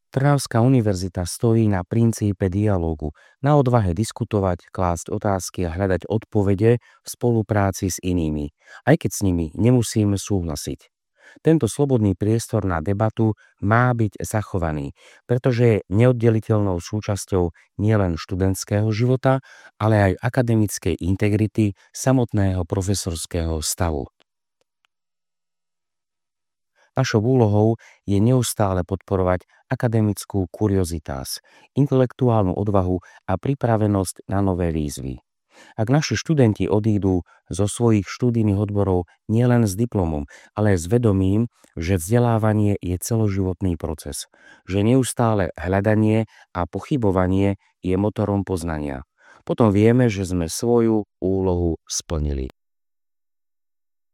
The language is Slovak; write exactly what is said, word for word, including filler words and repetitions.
Trnavská univerzita stojí na princípe dialógu, na odvahe diskutovať, klásť otázky a hľadať odpovede v spolupráci s inými, aj keď s nimi nemusíme súhlasiť. Tento slobodný priestor na debatu má byť zachovaný, pretože je neoddeliteľnou súčasťou nielen študentského života, ale aj akademickej integrity samotného profesorského stavu. Našou úlohou je neustále podporovať akademickú kuriozitas, intelektuálnu odvahu a pripravenosť na nové výzvy. Ak naši študenti odídu zo svojich študijných odborov nielen s diplomom, ale aj s vedomím, že vzdelávanie je celoživotný proces, že neustále hľadanie a pochybovanie je motorom poznania, potom vieme, že sme svoju úlohu splnili.